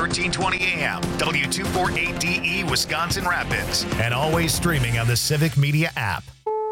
1320 AM, W248DE, Wisconsin Rapids, and always streaming on the Civic Media app.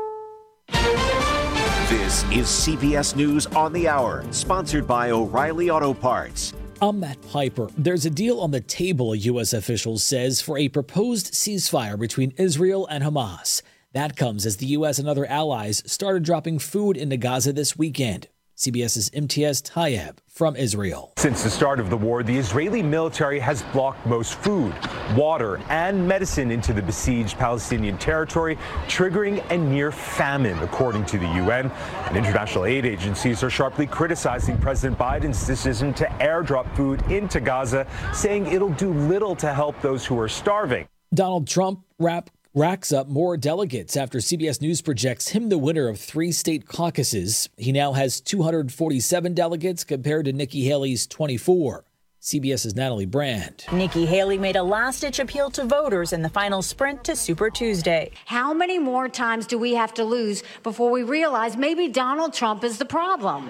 This is CBS News on the Hour, sponsored by O'Reilly Auto Parts. I'm Matt Piper. There's a deal on the table, a U.S. official says, for a proposed ceasefire between Israel and Hamas. That comes as the U.S. and other allies started dropping food into Gaza this weekend. CBS's Imtiaz Tayeb from Israel. Since the start of the war, the Israeli military has blocked most food, water, and medicine into the besieged Palestinian territory, triggering a near famine, according to the UN. And international aid agencies are sharply criticizing President Biden's decision to airdrop food into Gaza, saying it'll do little to help those who are starving. Donald Trump racks up more delegates after CBS News projects him the winner of 3 state caucuses. He now has 247 delegates compared to Nikki Haley's 24. CBS's Natalie Brand. Nikki Haley made a last-ditch appeal to voters in the final sprint to Super Tuesday. How many more times do we have to lose before we realize maybe Donald Trump is the problem?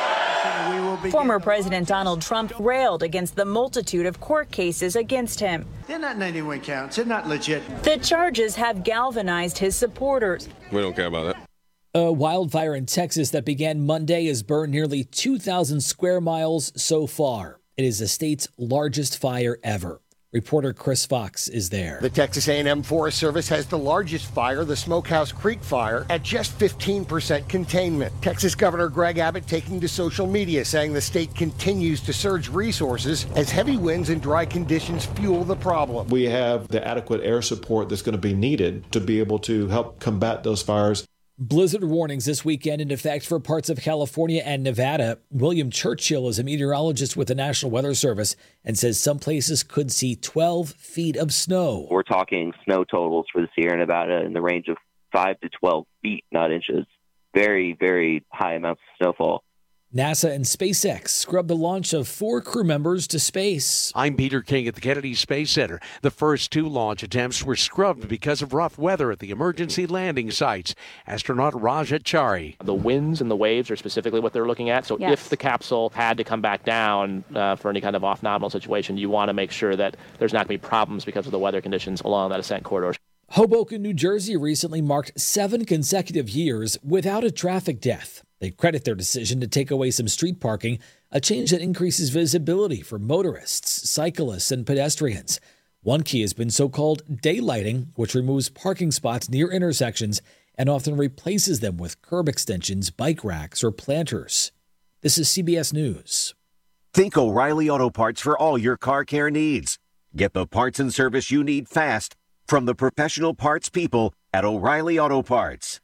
Former President Donald Trump railed against the multitude of court cases against him. They're not 91 counts. They're not legit. The charges have galvanized his supporters. We don't care about that. A wildfire in Texas that began Monday has burned nearly 2,000 square miles so far. It is the state's largest fire ever. Reporter Chris Fox is there. The Texas A&M Forest Service has the largest fire, the Smokehouse Creek Fire, at just 15% containment. Texas Governor Greg Abbott taking to social media saying the state continues to surge resources as heavy winds and dry conditions fuel the problem. We have the adequate air support that's going to be needed to be able to help combat those fires. Blizzard warnings this weekend in effect for parts of California and Nevada. William Churchill is a meteorologist with the National Weather Service and says some places could see 12 feet of snow. We're talking snow totals for the Sierra Nevada in the range of 5 to 12 feet, not inches. Very, very high amounts of snowfall. NASA and SpaceX scrubbed the launch of 4 crew members to space. I'm Peter King at the Kennedy Space Center. The first 2 launch attempts were scrubbed because of rough weather at the emergency landing sites. Astronaut Raja Chari. The winds and the waves are specifically what they're looking at. So if the capsule had to come back down for any kind of off-nominal situation, you want to make sure that there's not going to be problems because of the weather conditions along that ascent corridor. Hoboken, New Jersey recently marked 7 consecutive years without a traffic death. They credit their decision to take away some street parking, a change that increases visibility for motorists, cyclists, and pedestrians. One key has been so-called daylighting, which removes parking spots near intersections and often replaces them with curb extensions, bike racks, or planters. This is CBS News. Think O'Reilly Auto Parts for all your car care needs. Get the parts and service you need fast from the professional parts people at O'Reilly Auto Parts.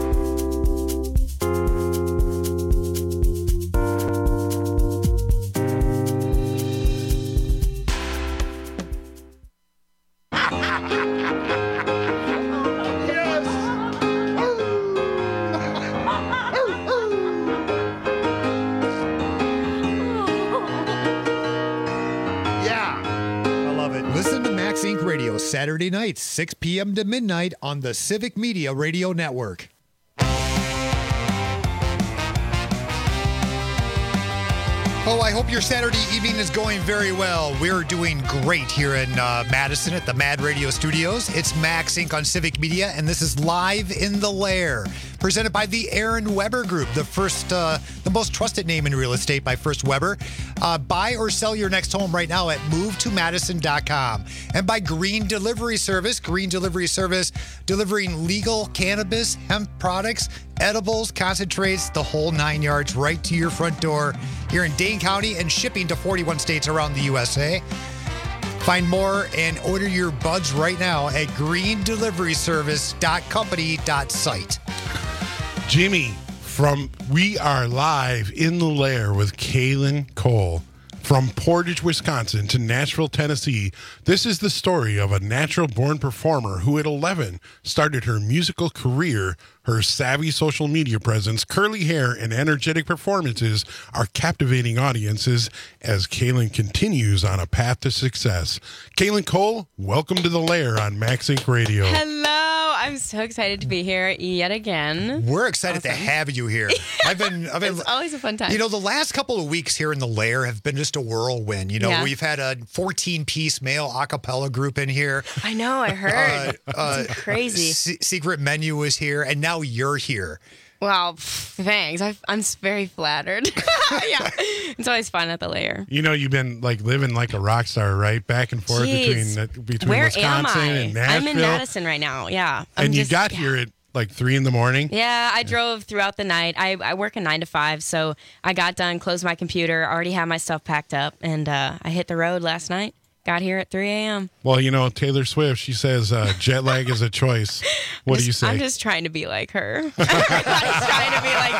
Radio Saturday nights, 6 p.m. to midnight on the Civic Media Radio Network. Oh, I hope your Saturday evening is going very well. We're doing great here in Madison at the Mad Radio Studios. It's Max Inc. on Civic Media, and this is Live in the Lair, presented by the Aaron Weber Group, the most trusted name in real estate by First Weber. Buy or sell your next home right now at movetomadison.com. And by Green Delivery Service, delivering legal cannabis, hemp products, edibles, concentrates, the whole 9 yards right to your front door here in Dane County and shipping to 41 states around the USA. Find more and order your buds right now at greendeliveryservice.company.site. Jimmy from We Are Live in the Lair with Kaylin Cole. From Portage, Wisconsin to Nashville, Tennessee, this is the story of a natural-born performer who at 11 started her musical career. Her savvy social media presence, curly hair, and energetic performances are captivating audiences as Kaylin continues on a path to success. Kaylin Cole, welcome to the Lair on Max Inc. Radio. Hello. I'm so excited to be here yet again. We're excited to have you here. It's always a fun time. You know, the last couple of weeks here in the Lair have been just a whirlwind. You know, we've had a 14-piece male a cappella group in here. I know, I heard. It's crazy. Secret Menu was here, and now you're here. Wow, thanks. I'm very flattered. Yeah, it's always fun at the Lair. You know, you've been like living like a rock star, right? Back and forth between Where Wisconsin am I? and Nashville. I'm in Madison right now. Yeah, you got here at like 3 a.m. Yeah, I drove throughout the night. I work a 9 to 5, so I got done, closed my computer, already had my stuff packed up, and I hit the road last night. Got here at 3 a.m. Well, you know, Taylor Swift, she says jet lag is a choice. What do you say? I'm just trying to be like her. I'm just trying to be like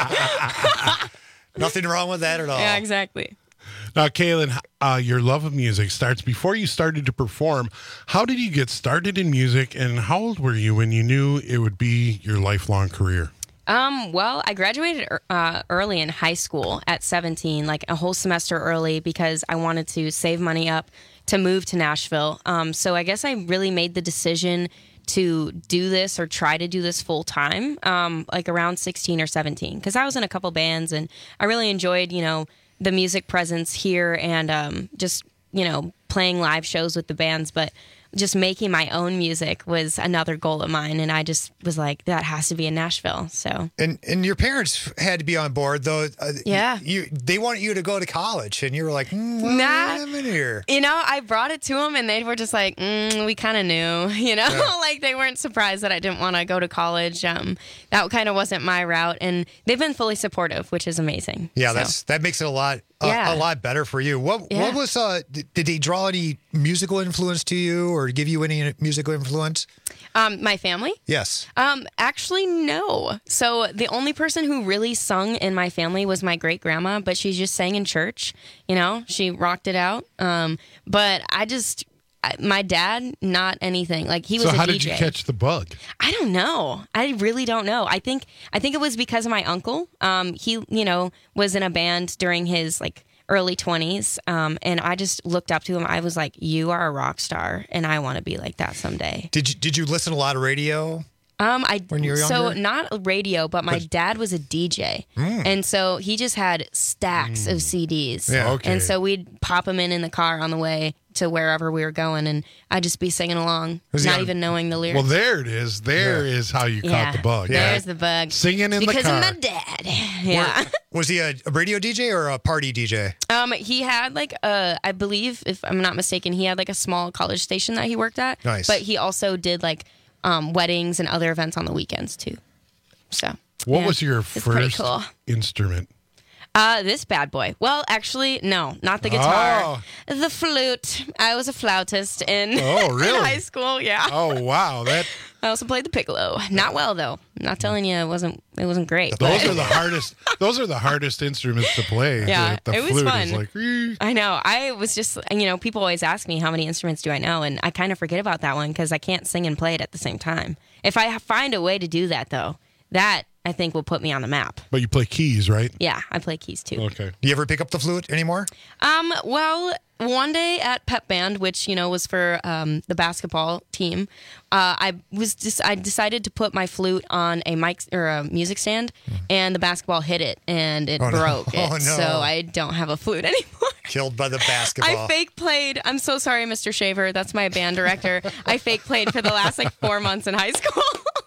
Taylor. Nothing wrong with that at all. Yeah, exactly. Now, Kaylin, your love of music starts before you started to perform. How did you get started in music, and how old were you when you knew it would be your lifelong career? Well, I graduated early in high school at 17, like a whole semester early, because I wanted to save money up to move to Nashville. So I guess I really made the decision to do this or try to do this full time, like around 16 or 17, because I was in a couple bands and I really enjoyed, you know, the music presence here and just, you know, playing live shows with the bands. But just making my own music was another goal of mine, and I just was like, that has to be in Nashville. So, and your parents had to be on board, though. Yeah, they wanted you to go to college, and you were like, nah, I'm in here. You know, I brought it to them, and they were just like, we kind of knew, you know, like they weren't surprised that I didn't want to go to college. That kind of wasn't my route, and they've been fully supportive, which is amazing. Yeah, that makes it a lot better for you. What was did they draw any musical influence to you or give you any musical influence? My family? Yes. Actually, no. So the only person who really sung in my family was my great grandma, but she just sang in church. You know, she rocked it out. But my dad, not anything. Like he was a DJ. So how did you catch the bug? I don't know. I really don't know. I think it was because of my uncle. He, you know, was in a band during his like early 20s, and I just looked up to him. I was like, "You are a rock star, and I want to be like that someday." Did you listen to a lot of radio? When you were younger? So not radio, but my dad was a DJ, and so he just had stacks of CDs. Yeah, okay. And so we'd pop them in the car on the way to wherever we were going, and I'd just be singing along, not even knowing the lyrics. Well, there it is. There is how you caught the bug. There's the bug. Singing in the car. Because of my dad. Yeah. Was he a radio DJ or a party DJ? He had like I believe, if I'm not mistaken, he had like a small college station that he worked at. Nice. But he also did like weddings and other events on the weekends too. So what was your first instrument? This bad boy. Well, actually, no, not the guitar. The flute. I was a flautist in, in high school. Yeah. Oh wow, I also played the piccolo. Not well though. I'm not telling you, it wasn't great. Those are the hardest. Those are the hardest instruments to play. Yeah, the it was flute fun. Is like, I know. I was just, you know, people always ask me how many instruments do I know, and I kind of forget about that one because I can't sing and play it at the same time. If I find a way to do that though, that I think will put me on the map. But you play keys, right? Yeah, I play keys too. Okay. Do you ever pick up the flute anymore? Well, one day at pep band, which, you know, was for the basketball team, I decided to put my flute on a mic or a music stand, and the basketball hit it and it broke it. Oh, no. So I don't have a flute anymore. Killed by the basketball. I fake played. I'm so sorry, Mr. Shaver. That's my band director. I fake played for the last like 4 months in high school.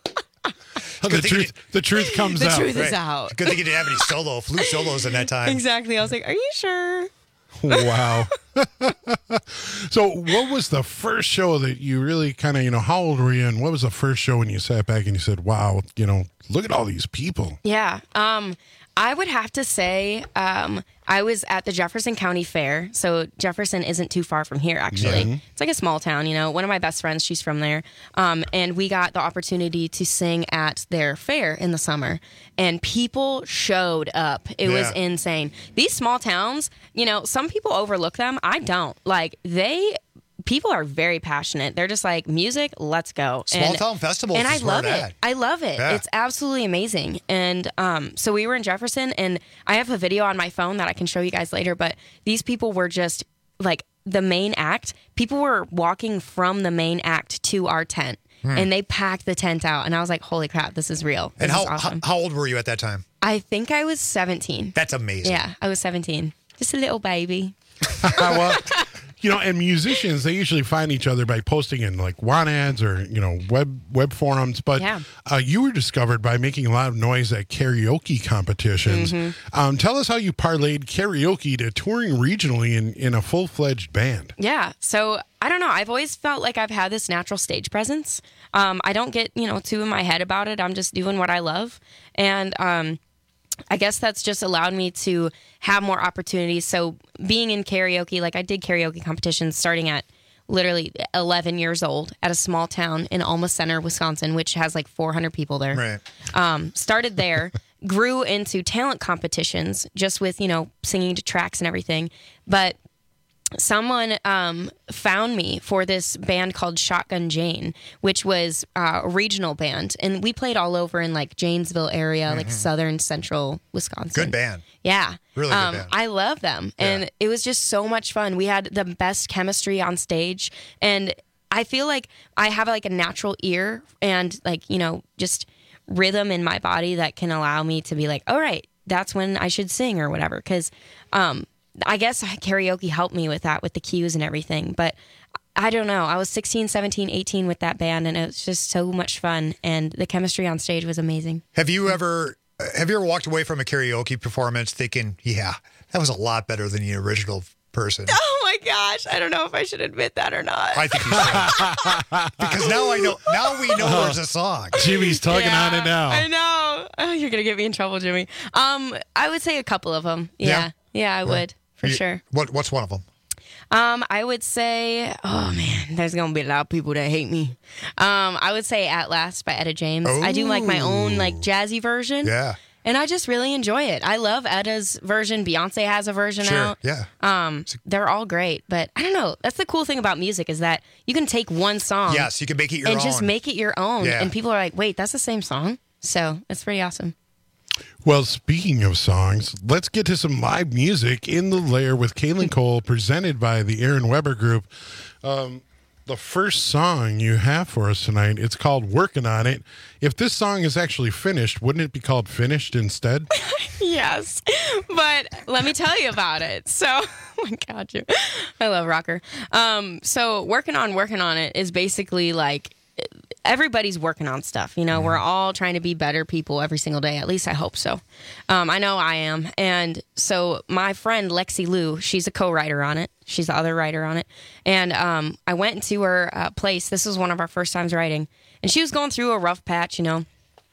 The truth comes out. The truth is out. Good thing you didn't have any flute solos in that time. Exactly. I was like, are you sure? Wow. So what was the first show that you really kind of, you know, how old were you and what was the first show when you sat back and you said, wow, you know, look at all these people? Yeah. I would have to say I was at the Jefferson County Fair. So Jefferson isn't too far from here, actually. Mm-hmm. It's like a small town, you know. One of my best friends, she's from there. And we got the opportunity to sing at their fair in the summer. And people showed up. It was insane. These small towns, you know, some people overlook them. I don't. Like, people are very passionate. They're just like, music, let's go. Small town festivals. And I love it. I love it. Yeah. It's absolutely amazing. And so we were in Jefferson, and I have a video on my phone that I can show you guys later, but these people were just like the main act. People were walking from the main act to our tent. and they packed the tent out. And I was like, holy crap, this is real. This And is awesome. how old were you at that time? I think I was 17. That's amazing. Yeah, I was 17. Just a little baby. Well, and musicians, they usually find each other by posting in like want ads or, web forums. But you were discovered by making a lot of noise at karaoke competitions. Mm-hmm. Tell us how you parlayed karaoke to touring regionally in a full-fledged band. Yeah. So I don't know. I've always felt like I've had this natural stage presence. I don't get, too in my head about it. I'm just doing what I love. And I guess that's just allowed me to have more opportunities. So being in karaoke, like I did karaoke competitions starting at literally 11 years old at a small town in Alma Center, Wisconsin, which has like 400 people there. Right. Started there, grew into talent competitions just with, singing to tracks and everything. But someone found me for this band called Shotgun Jane, which was a regional band. And we played all over in like Janesville area, like southern central Wisconsin. Good band. Yeah. Really good band. I love them. And it was just so much fun. We had the best chemistry on stage. And I feel like I have like a natural ear and like, just rhythm in my body that can allow me to be like, all right, that's when I should sing or whatever. Because I guess karaoke helped me with that, with the cues and everything. But I don't know. I was 16, 17, 18 with that band, and it was just so much fun. And the chemistry on stage was amazing. Have you ever walked away from a karaoke performance thinking, yeah, that was a lot better than the original person? Oh my gosh. I don't know if I should admit that or not. I think you should. Because now we know there's a song. Jimmy's tugging on it now. I know. Oh, you're going to get me in trouble, Jimmy. I would say a couple of them. Yeah, I would. For sure. What's one of them? I would say, oh man, there's going to be a lot of people that hate me. I would say At Last by Etta James. I do like my own like jazzy version. Yeah. And I just really enjoy it. I love Etta's version. Beyonce has a version out. Yeah. They're all great. But I don't know. That's the cool thing about music is that you can take one song. Yes, you can make it your own. And just make it your own. Yeah. And people are like, wait, that's the same song? So it's pretty awesome. Well, speaking of songs, let's get to some live music in the Lair with Kaylin Cole, presented by the Aaron Weber Group. The first song you have for us tonight, it's called Working on It. If this song is actually finished, wouldn't it be called Finished instead? Yes, but let me tell you about it. So, oh my God, I love rocker. So working on it is basically like everybody's working on stuff. We're all trying to be better people every single day. At least I hope so. I know I am. And so my friend Lexi Lou, she's a co-writer on it. She's the other writer on it. And I went into her place. This was one of our first times writing. And she was going through a rough patch, And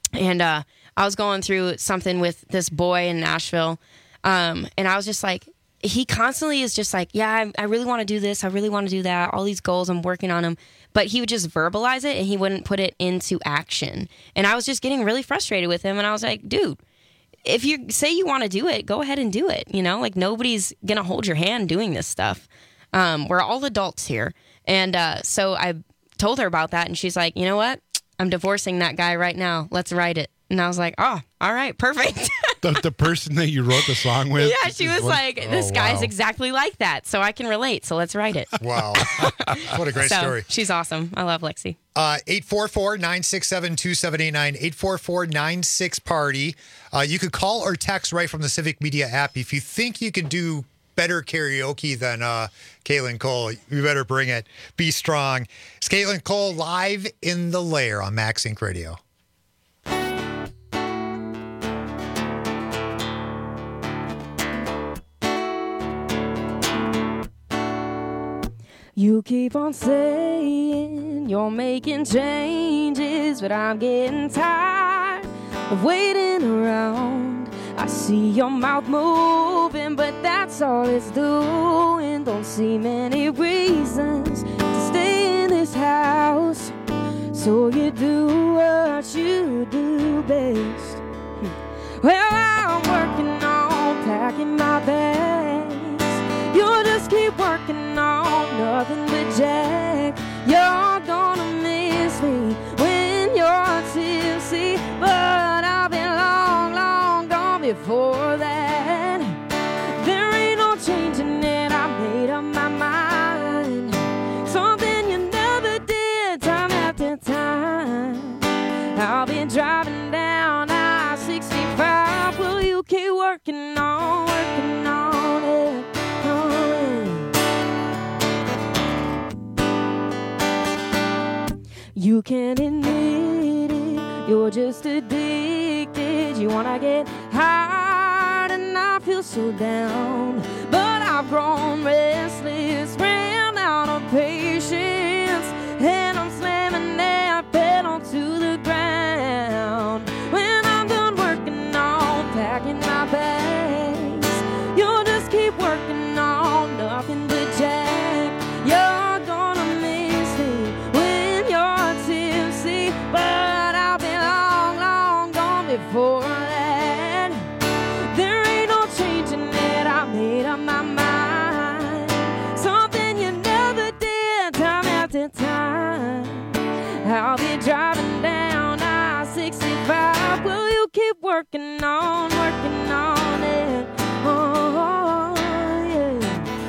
I was going through something with this boy in Nashville. And I was just like, he constantly is just like, yeah, I really want to do this. I really want to do that. All these goals, I'm working on them. But he would just verbalize it and he wouldn't put it into action. And I was just getting really frustrated with him. And I was like, dude, if you say you want to do it, go ahead and do it. Like nobody's going to hold your hand doing this stuff. We're all adults here. And so I told her about that. And she's like, you know what? I'm divorcing that guy right now. Let's write it. And I was like, oh, all right, perfect. The person that you wrote the song with? Yeah, she was like, this guy's exactly like that, so I can relate, so let's write it. Wow. What a great story. She's awesome. I love Lexi. 844-967-2789, 844-96-PARTY. You could call or text right from the Civic Media app. If you think you can do better karaoke than Kaylin Cole, you better bring it. Be strong. It's Kaylin Cole live in the Lair on Max Inc. Radio. You keep on saying you're making changes, but I'm getting tired of waiting around. I see your mouth moving, but that's all it's doing. Don't see many reasons to stay in this house, so you do what you do best. Well, I'm working on packing my bags. You'll just keep working on nothing but Jack. You're gonna miss me when you're tipsy, but I've been long, long gone before that. There ain't no changing it, I made up my mind. Something you never did time after time. You can't admit it, you're just addicted. You wanna get high and I feel so down, but I've grown restless, ran out of patience, and I'm slamming that pedal to the ground. When I'm done working on packing my bags, you'll just keep working on nothing but jack. You're gonna miss me when you're tipsy, but I'll be long, long gone before that. There ain't no changing it, I made up my mind. Something you never did, time after time. I'll be driving down I-65. Will you keep working on it? Oh, yeah.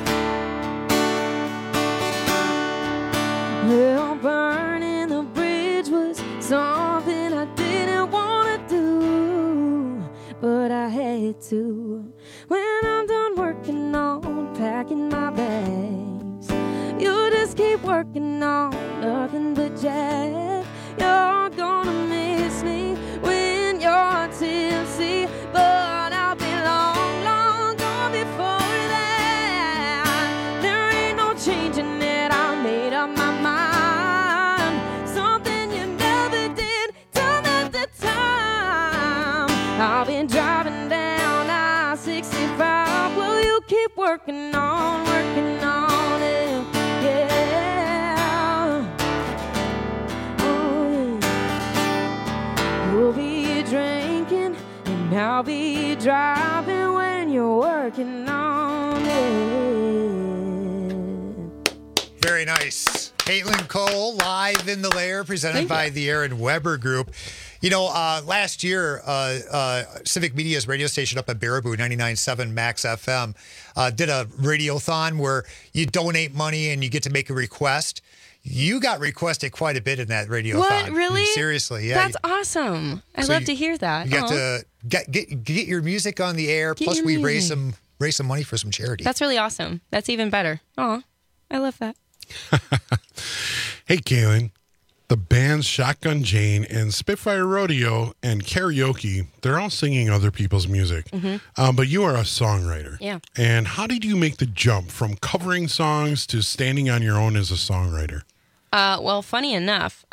Well, burning the bridge was something I didn't want to do, but I had to. When I'm done working on packing my bags, you just keep working on nothing but jack. You're gonna miss me when you're tipsy, but I'll be long, long gone before that. There ain't no changing it, I made up my mind. Something you never did, time after time. I've been driving down I-65. Will you keep working on it? Yeah. Oh, yeah. You'll be drinking and I'll be driving when you're working on it. Very nice. Caitlin Cole, live in the lair, presented by the Aaron Weber Group. You know, last year, Civic Media's radio station up at Baraboo, 99.7 Max FM, did a radiothon where you donate money and you get to make a request. You got requested quite a bit in that radiothon. What, really? Seriously, yeah. That's awesome. I love to hear that. You got to get your music on the air, plus we raise some money for some charity. That's really awesome. That's even better. Oh, I love that. Hey, Kaylin. The bands Shotgun Jane and Spitfire Rodeo and Karaoke, they're all singing other people's music. Mm-hmm. But you are a songwriter. Yeah. And how did you make the jump from covering songs to standing on your own as a songwriter? Well, funny enough,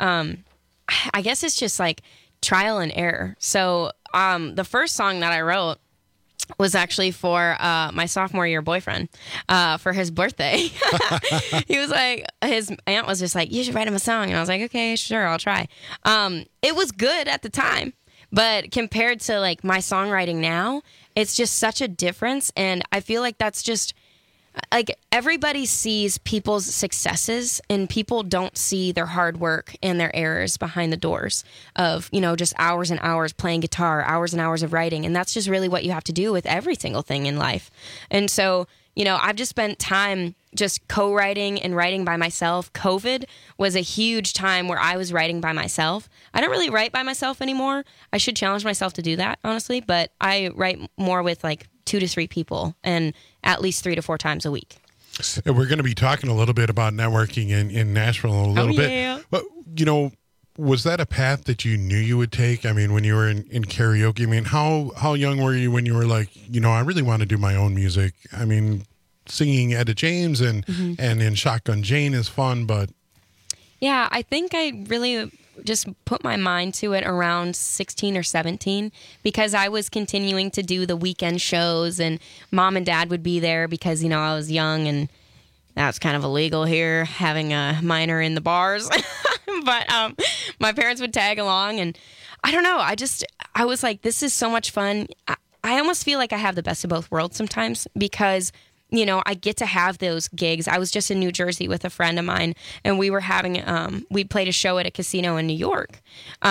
I guess it's just like trial and error. So the first song that I wrote was actually for my sophomore year boyfriend for his birthday. He was like, his aunt was just like, you should write him a song. And I was like, okay, sure, I'll try. It was good at the time, but compared to like my songwriting now, it's just such a difference. And I feel like that's just like everybody sees people's successes and people don't see their hard work and their errors behind the doors of, you know, just hours and hours playing guitar, hours and hours of writing. And that's just really what you have to do with every single thing in life. And so, you know, I've just spent time just co-writing and writing by myself. COVID was a huge time where I was writing by myself. I don't really write by myself anymore. I should challenge myself to do that, honestly, but I write more with like 2 to 3 people and at least 3 to 4 times a week. And we're going to be talking a little bit about networking in Nashville in a little bit. But, you know, was that a path that you knew you would take? I mean, when you were in karaoke, I mean, how young were you when you were like, you know, I really want to do my own music? I mean, singing Etta James and in Shotgun Jane is fun, but... Yeah, I think I really just put my mind to it around 16 or 17 because I was continuing to do the weekend shows and mom and dad would be there because, you know, I was young and that's kind of illegal here, having a minor in the bars. But my parents would tag along and I don't know. I was like, this is so much fun. I almost feel like I have the best of both worlds sometimes because, you know, I get to have those gigs. I was just in New Jersey with a friend of mine and we were having, we played a show at a casino in New York.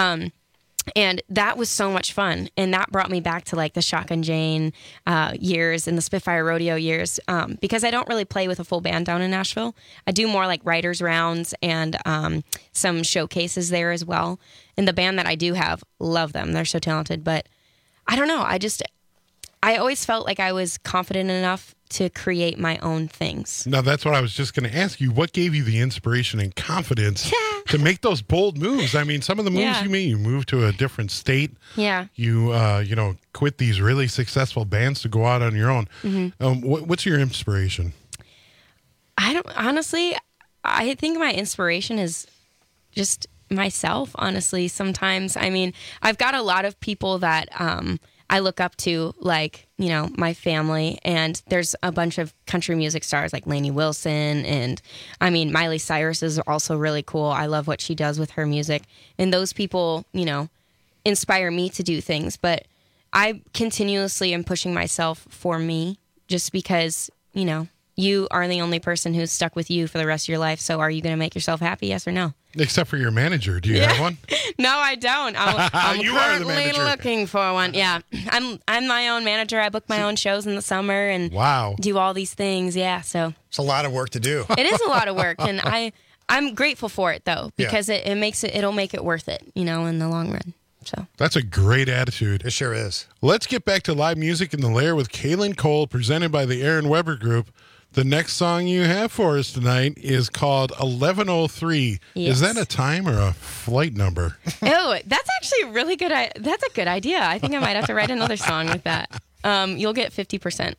And that was so much fun. And that brought me back to like the Shotgun Jane years and the Spitfire Rodeo years because I don't really play with a full band down in Nashville. I do more like writers' rounds and some showcases there as well. And the band that I do have, love them. They're so talented. But I don't know. I always felt like I was confident enough to create my own things. Now, that's what I was just going to ask you. What gave you the inspiration and confidence to make those bold moves? I mean, some of the moves you made, you moved to a different state. Yeah. You, quit these really successful bands to go out on your own. Mm-hmm. What's your inspiration? I think my inspiration is just myself, honestly. Sometimes, I mean, I've got a lot of people that I look up to, like, my family, and there's a bunch of country music stars like Lainey Wilson, and I mean, Miley Cyrus is also really cool. I love what she does with her music, and those people, inspire me to do things, but I continuously am pushing myself for me, just because, you are the only person who's stuck with you for the rest of your life. So are you going to make yourself happy? Yes or no? Except for your manager. Do you have one? No, I don't. I'm You are the manager. Looking for one. Yeah. I'm my own manager. I book my own shows in the summer and do all these things. Yeah. So it's a lot of work to do. It is a lot of work. And I'm grateful for it, though, because it'll make it worth it, in the long run. So that's a great attitude. It sure is. Let's get back to live music in the Lair with Kaylin Cole, presented by the Aaron Weber Group. The next song you have for us tonight is called 1103. Yes. Is that a time or a flight number? Oh, that's actually really good. That's a good idea. I think I might have to write another song with that. You'll get 50%.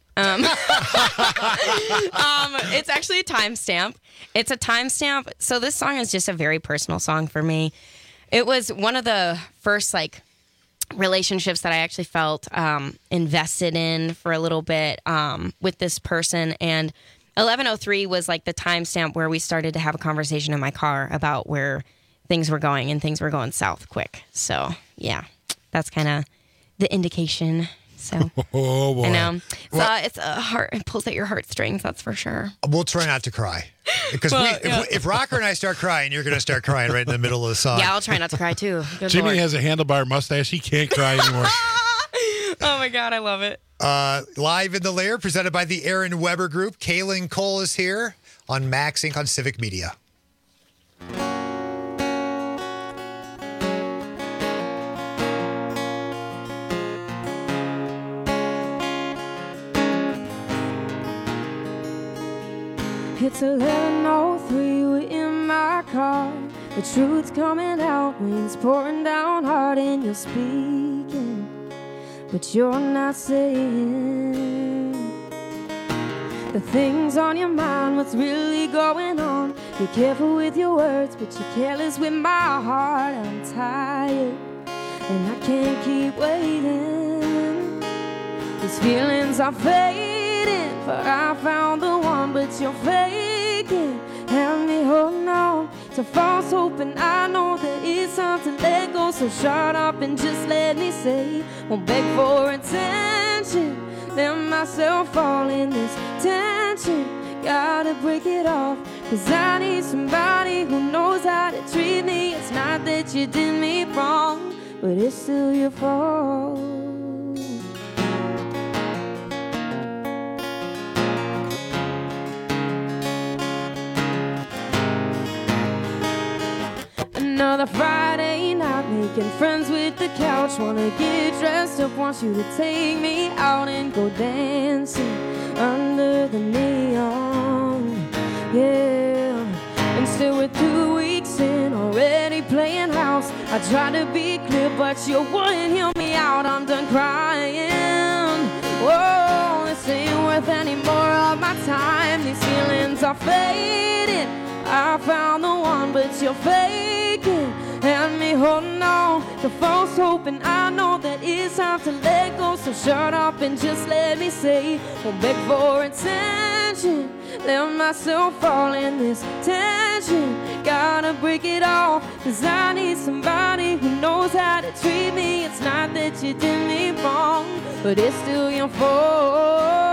It's actually a timestamp. It's a timestamp. So this song is just a very personal song for me. It was one of the first, relationships that I actually felt invested in for a little bit with this person, and 1103 was the timestamp where we started to have a conversation in my car about where things were going, and things were going south quick. So yeah, that's kind of the indication. So oh boy, I know it's a heart. It pulls at your heartstrings. That's for sure. We'll try not to cry, because if Rocker and I start crying, you're going to start crying right in the middle of the song. Yeah, I'll try not to cry too. Good Jimmy Lord. has a handlebar mustache. He can't cry anymore. Oh my God, I love it. Live in the Lair, presented by the Aaron Weber Group. Kaylin Cole is here on Max Inc. on Civic Media. It's 11:03, we're in my car. The truth's coming out, rain's pouring down hard, and you're speaking, but you're not saying the things on your mind, what's really going on. You're careful with your words, but you're careless with my heart. I'm tired, and I can't keep waiting. These feelings are fading, but I found the one, but you're faking. Help me hold on to false hope, and I know that it's time to let go. So shut up and just let me say, won't beg for attention. Let myself fall in this tension. Gotta break it off, 'cause I need somebody who knows how to treat me. It's not that you did me wrong, but it's still your fault. Another Friday night, making friends with the couch. Wanna get dressed up, want you to take me out and go dancing under the neon. Yeah, and still we're 2 weeks in, already playing house. I try to be clear, but you wouldn't hear me out. I'm done crying. Whoa, this ain't worth any more of my time. These feelings are fading. I found the one, but you're faking. And me holding on to false hope, and I know that it's time to let go. So shut up and just let me say, won't beg for attention. Let myself fall in this tension. Gotta break it off, 'cause I need somebody who knows how to treat me. It's not that you did me wrong, but it's still your fault.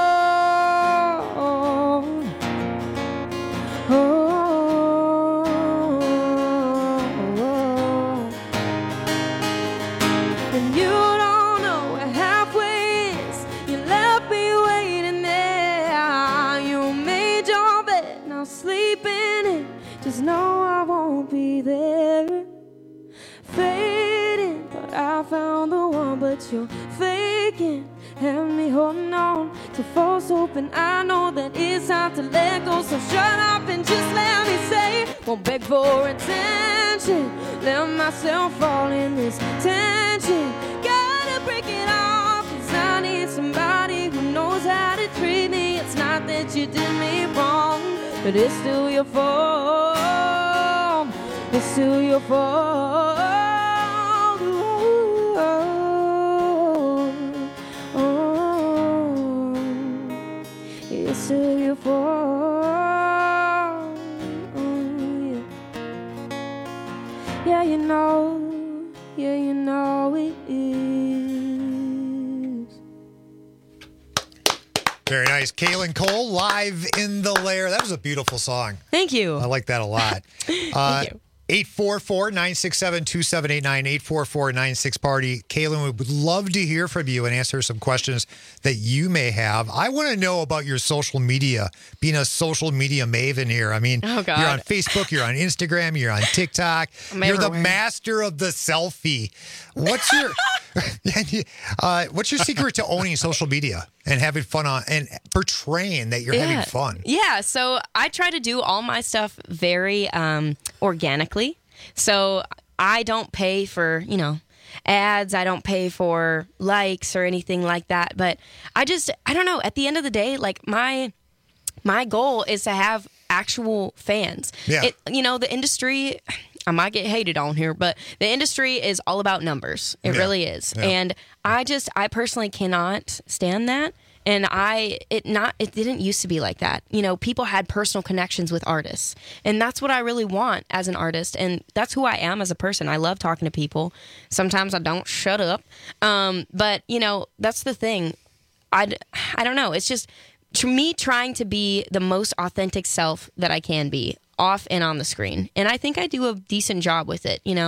No, I won't be there. Fading, but I found the one, but you're faking. have me holding on to false hope, and I know that it's time to let go. So shut up and just let me say, won't beg for attention, let myself fall in this tension. Gotta break it off, 'cause I need somebody who knows how to treat me. It's not that you did me wrong, but it's still your fault. It's still your fault. It's still your fault. Yeah, you know. Yeah, you know it is. Very nice. Kaylin Cole, Live in the Lair. That was a beautiful song. Thank you. I like that a lot. Thank you. 844-967-2789, 844-96-PARTY. Kaylin, we would love to hear from you and answer some questions that you may have. I want to know about your social media, being a social media maven here. I mean, Oh, God. you're on Facebook, you're on Instagram, you're on TikTok. I'm You're the everywhere. master of the selfie. What's your what's your secret to owning social media and having fun on and portraying that you're having fun? Yeah, so I try to do all my stuff very organically. So I don't pay for, ads. I don't pay for likes or anything like that. But I don't know. At the end of the day, like my goal is to have actual fans. Yeah. The industry, I might get hated on here, but the industry is all about numbers. It really is. Yeah. And I personally cannot stand that. And it didn't used to be like that. People had personal connections with artists. And that's what I really want as an artist. And that's who I am as a person. I love talking to people. Sometimes I don't shut up. But, that's the thing. I don't know. It's just me trying to be the most authentic self that I can be, off and on the screen. And I think I do a decent job with it, Yeah.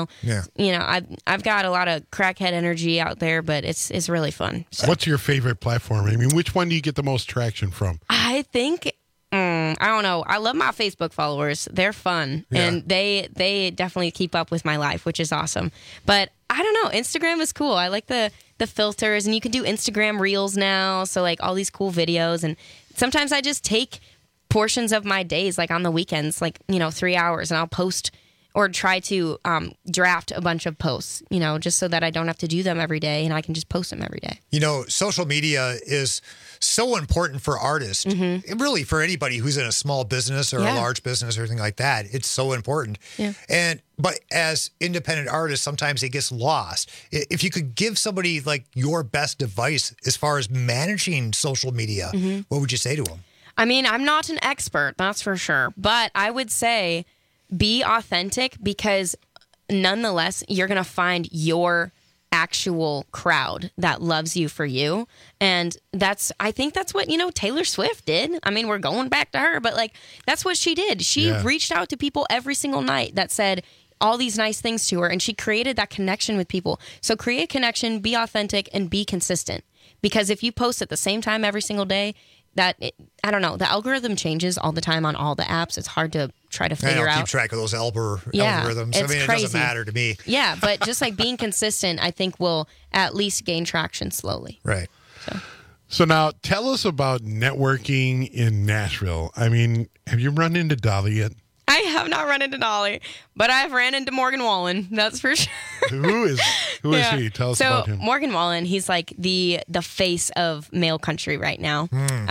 I've got a lot of crackhead energy out there, but it's really fun. So. What's your favorite platform? I mean, which one do you get the most traction from? I think I don't know. I love my Facebook followers. They're fun, and they definitely keep up with my life, which is awesome. But I don't know. Instagram is cool. I like the filters, and you can do Instagram Reels now. So like all these cool videos, and sometimes I just take portions of my days, like on the weekends, like 3 hours, and I'll post or try to draft a bunch of posts, just so that I don't have to do them every day, and I can just post them every day. Social media is so important for artists, really for anybody who's in a small business or a large business or anything like that. It's so important. Yeah. But as independent artists, sometimes it gets lost. If you could give somebody like your best advice as far as managing social media, what would you say to them? I mean, I'm not an expert, that's for sure. But I would say be authentic, because nonetheless, you're going to find your actual crowd that loves you for you. And I think that's what, Taylor Swift did. I mean, we're going back to her, but that's what she did. She reached out to people every single night that said all these nice things to her, and she created that connection with people. So create connection, be authentic, and be consistent. Because if you post at the same time every single day, I don't know, the algorithm changes all the time on all the apps. It's hard to try to figure out. I don't keep track of those algorithms. It's It crazy. doesn't matter to me. Yeah, but just being consistent, I think will at least gain traction slowly. Right. So now tell us about networking in Nashville. I mean, have you run into Dolly yet? I have not run into Dolly, but I've ran into Morgan Wallen. That's for sure. Who is he? Tell us about him. Morgan Wallen, he's like the face of male country right now.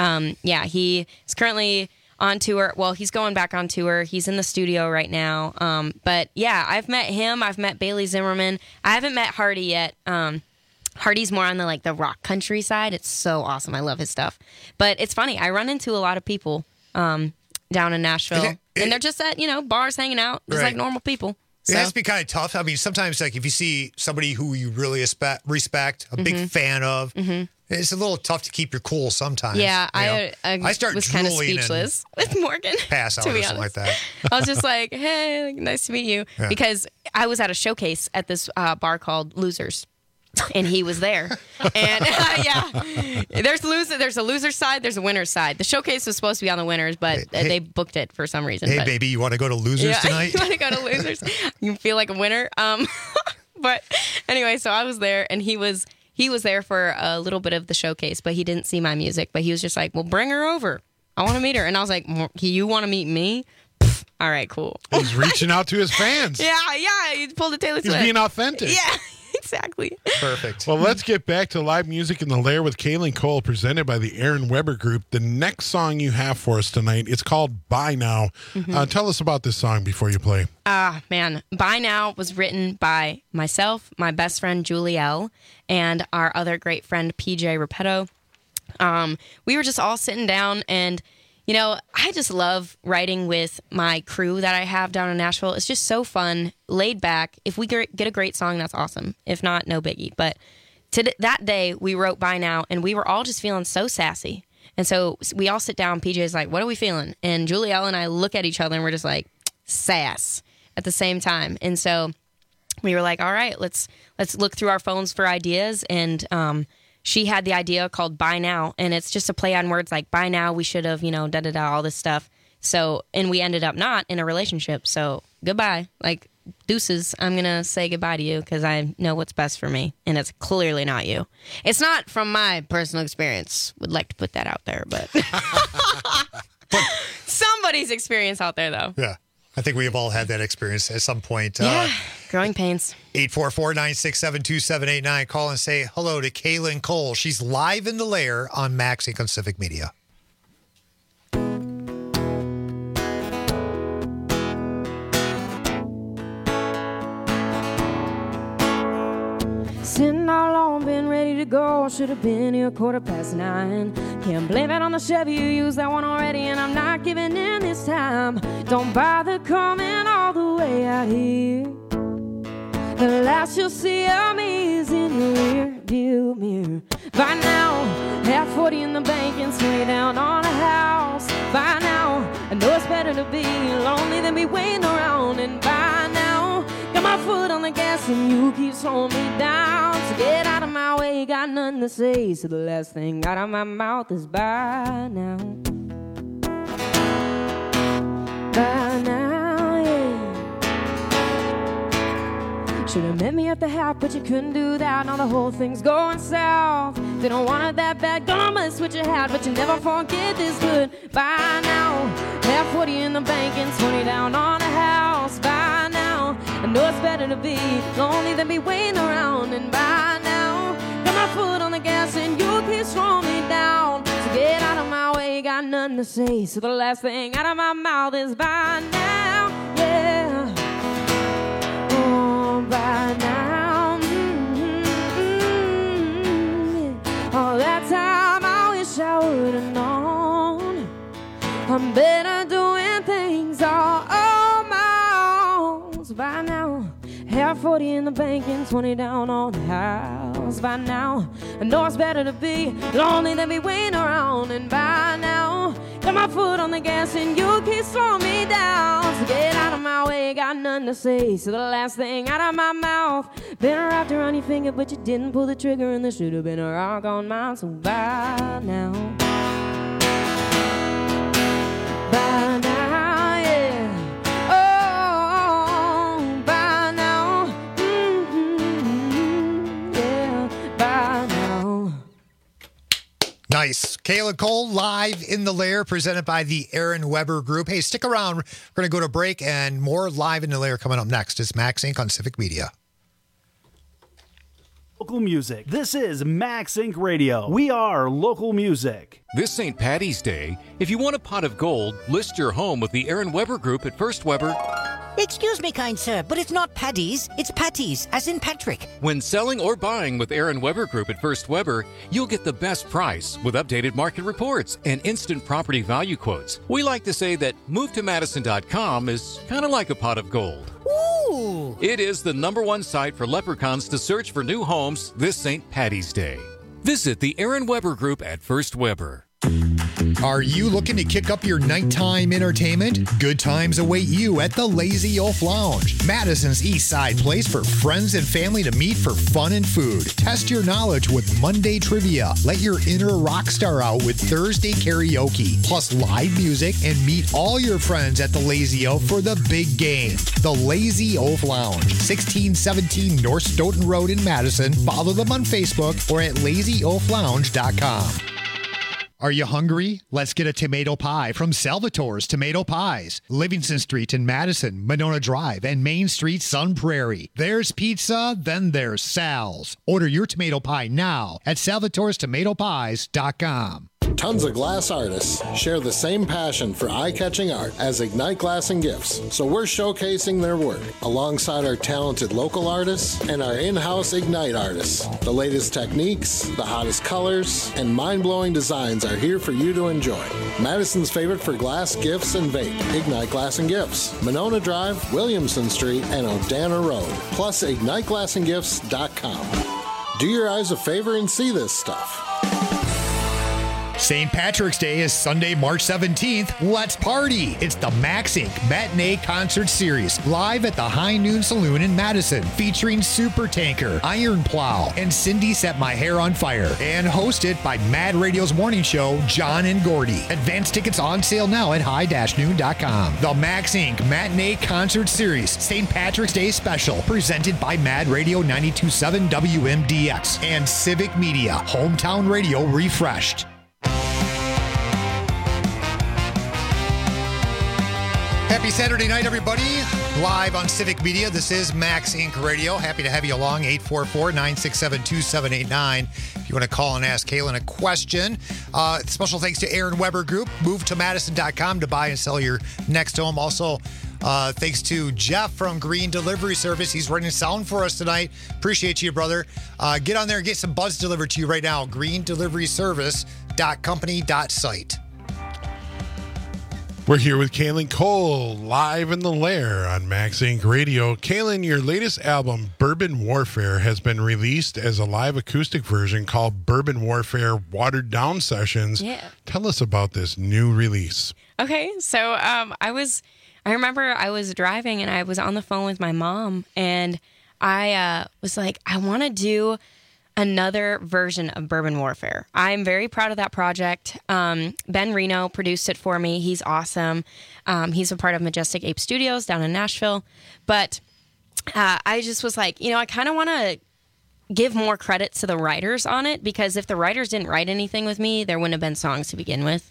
He is currently on tour. Well, he's going back on tour. He's in the studio right now. But yeah, I've met him. I've met Bailey Zimmerman. I haven't met Hardy yet. Hardy's more on the rock country side. It's so awesome. I love his stuff. But it's funny. I run into a lot of people down in Nashville, and they're just at bars hanging out, just like normal people. It has to be kind of tough. I mean, sometimes if you see somebody who you really respect, a big fan of, it's a little tough to keep your cool sometimes. Yeah, I start was kind of speechless with Morgan. Pass out or something like that. I was just like, hey, nice to meet you. Yeah. Because I was at a showcase at this bar called Losers. And he was there. And there's a loser's side, there's a winner's side. The showcase was supposed to be on the winners, but they booked it for some reason. Hey, baby, you want to go to Losers tonight? You want to go to Losers? You feel like a winner? But anyway, so I was there, and he was he was there for a little bit of the showcase, but he didn't see my music. But he was just like, well, bring her over. I want to meet her. And I was like, you want to meet me? Pfft, all right, cool. He's reaching out to his fans. Yeah, he pulled a Taylor Swift. He's being authentic. Yeah, exactly. Perfect. Well, let's get back to live music in the Lair with Kaylin Cole, presented by the Aaron Weber Group. The next song you have for us tonight, it's called Bye Now. Tell us about this song before you play. Man, Bye Now was written by myself, my best friend Julie L., and our other great friend PJ Repetto. We were just all sitting down, and I just love writing with my crew that I have down in Nashville. It's just so fun, laid back. If we get a great song, that's awesome. If not, no biggie. But that day, we wrote Bye Now, and we were all just feeling so sassy. And so we all sit down. PJ's like, what are we feeling? And Julie L. and I look at each other, and we're just like, sass at the same time. And so we were like, all right, let's look through our phones for ideas. And she had the idea called Bye Now, and it's just a play on words like bye now, we should have, all this stuff. So, and we ended up not in a relationship. So goodbye, like deuces. I'm going to say goodbye to you because I know what's best for me, and it's clearly not you. It's not from my personal experience. Would like to put that out there, but somebody's experience out there though. Yeah. I think we have all had that experience at some point. Yeah, growing pains. 844-967-2789. Call and say hello to Kaylin Cole. She's live in the Lair on Max Inc. on Civic Media. Sitting all alone, been ready to go. Should have been here 9:15. Can't blame it on the Chevy, you used that one already, and I'm not giving in this time. Don't bother coming all the way out here. The last you'll see of me is in your rear view mirror. By now, have 40 in the bank and sway down on a house. By now, I know it's better to be lonely than be waiting around. And by now, got my foot on the gas and you keep slowing me down. So get out of my way, got nothing to say. So the last thing out of my mouth is bye now. Bye now, yeah. Should've met me at the house, but you couldn't do that. Now the whole thing's going south. They don't want it that bad, gonna mess with your hat, but you never forget this good. Bye now, have 40 in the bank and 20 down on a house. Bye now, I know it's better to be lonely than be waiting around. And by now, got my foot on the gas and you keep slowing me down. So get out of my way, got nothing to say. So the last thing out of my mouth is bye now, yeah. Oh, bye now. All that time I wish I would've known. I'm better doing things all on my own. So by now, have 40 in the bank and 20 down on the house. By now, I know it's better to be lonely than be waiting around. And by now, got my foot on the gas and you keep slowing me down. So get out of my way, got nothing to say. So the last thing out of my mouth, been wrapped around your finger, but you didn't pull the trigger, and there should have been a rock on mine. So bye now. Bye now, yeah. Oh, bye now. Yeah, bye now. Nice. Kaylin Cole live in the Lair, presented by the Aaron Weber Group. Hey, stick around. We're going to go to break, and more live in the Lair coming up next. It's Max Inc. on Civic Media. Local music. This is Max Inc. Radio. We are local music. This St. Paddy's Day, if you want a pot of gold, list your home with the Aaron Weber Group at First Weber. Excuse me, kind sir, but it's not Paddy's, it's Patty's, as in Patrick. When selling or buying with Aaron Weber Group at First Weber, you'll get the best price with updated market reports and instant property value quotes. We like to say that MoveToMadison.com is kind of like a pot of gold. Ooh! It is the #1 site for leprechauns to search for new homes this St. Paddy's Day. Visit the Aaron Weber Group at First Weber. Are you looking to kick up your nighttime entertainment? Good times await you at the Lazy Oaf Lounge, Madison's East Side place for friends and family to meet for fun and food. Test your knowledge with Monday trivia. Let your inner rock star out with Thursday karaoke, plus live music, and meet all your friends at the Lazy Oaf for the big game. The Lazy Oaf Lounge, 1617 North Stoughton Road in Madison. Follow them on Facebook or at lazyoaflounge.com. Are you hungry? Let's get a tomato pie from Salvatore's Tomato Pies. Livingston Street in Madison, Monona Drive, and Main Street, Sun Prairie. There's pizza, then there's Sal's. Order your tomato pie now at salvatorestomatopies.com. Tons of glass artists share the same passion for eye-catching art as Ignite Glass and Gifts, so we're showcasing their work alongside our talented local artists and our in-house Ignite artists. The latest techniques, the hottest colors, and mind-blowing designs are here for you to enjoy. Madison's favorite for glass, gifts, and vape, Ignite Glass and Gifts, Monona Drive, Williamson Street, and Odana Road, plus IgniteGlassandGifts.com. Do your eyes a favor and see this stuff. St. Patrick's Day is Sunday, March 17th. Let's party! It's the Max Inc. Matinee Concert Series, live at the High Noon Saloon in Madison, featuring Super Tanker, Iron Plow, and Cindy Set My Hair on Fire, and hosted by Mad Radio's morning show, John and Gordy. Advance tickets on sale now at high-noon.com. The Max Inc. Matinee Concert Series, St. Patrick's Day Special, presented by Mad Radio 92.7 WMDX and Civic Media, Hometown Radio refreshed. Happy Saturday night, everybody. Live on Civic Media. This is Max Inc. Radio. Happy to have you along. 844-967-2789. If you want to call and ask Kaylin a question. Special thanks to Aaron Weber Group. Move to Madison.com to buy and sell your next home. Also, thanks to Jeff from Green Delivery Service. He's running sound for us tonight. Appreciate you, brother. Get on there and get some buds delivered to you right now. greendeliveryservice.company.site. We're here with Kaylin Cole, live in the lair on Max Inc. Radio. Kaylin, your latest album, Bourbon Warfare, has been released as a live acoustic version called Bourbon Warfare Watered Down Sessions. Yeah. Tell us about this new release. Okay, so I remember I was driving and I was on the phone with my mom, and I was like, I want to do another version of Bourbon Warfare. I'm very proud of that project. Ben Reno produced it for me. He's awesome. He's a part of Majestic Ape Studios down in Nashville. But I just was like, I kind of want to give more credit to the writers on it, because if the writers didn't write anything with me, there wouldn't have been songs to begin with.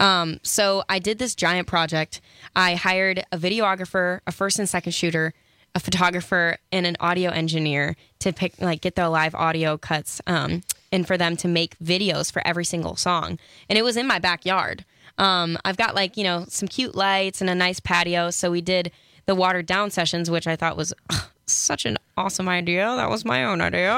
So I did this giant project. I hired a videographer, a first and second shooter, a photographer, and an audio engineer to get the live audio cuts, and for them to make videos for every single song. And it was in my backyard. I've got some cute lights and a nice patio. So we did the watered down sessions, which I thought was such an awesome idea. That was my own idea.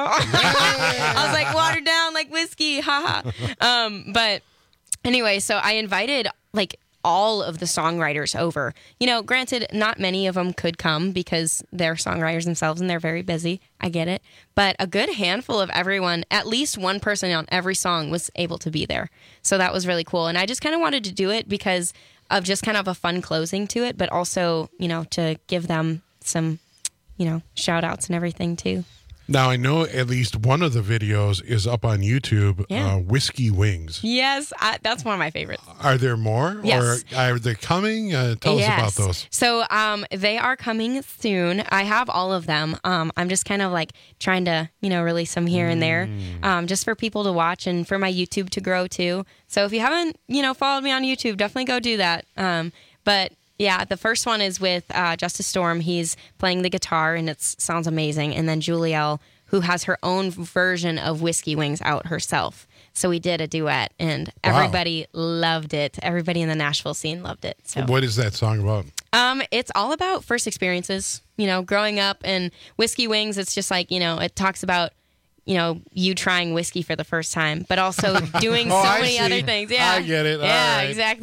I was like, watered down like whiskey, haha. But anyway, so I invited all of the songwriters over. Granted, not many of them could come because they're songwriters themselves and they're very busy. I get it. But a good handful of everyone, at least one person on every song, was able to be there. So that was really cool. And I just kind of wanted to do it because of just kind of a fun closing to it, but also, to give them some, shout outs and everything too. Now, I know at least one of the videos is up on YouTube, Whiskey Wings. Yes, that's one of my favorites. Are there more? Yes. Or are they coming? Tell us about those. So they are coming soon. I have all of them. I'm just kind of trying to, release them here and there, just for people to watch and for my YouTube to grow too. So if you haven't, followed me on YouTube, definitely go do that. But yeah, the first one is with Justice Storm. He's playing the guitar, and it sounds amazing. And then Julielle, who has her own version of Whiskey Wings out herself. So we did a duet, and everybody loved it. Everybody in the Nashville scene loved it. So what is that song about? It's all about first experiences, growing up. And Whiskey Wings, it's just it talks about, you trying whiskey for the first time, but also doing so many other things. Yeah, I get it. Yeah, right. Exactly.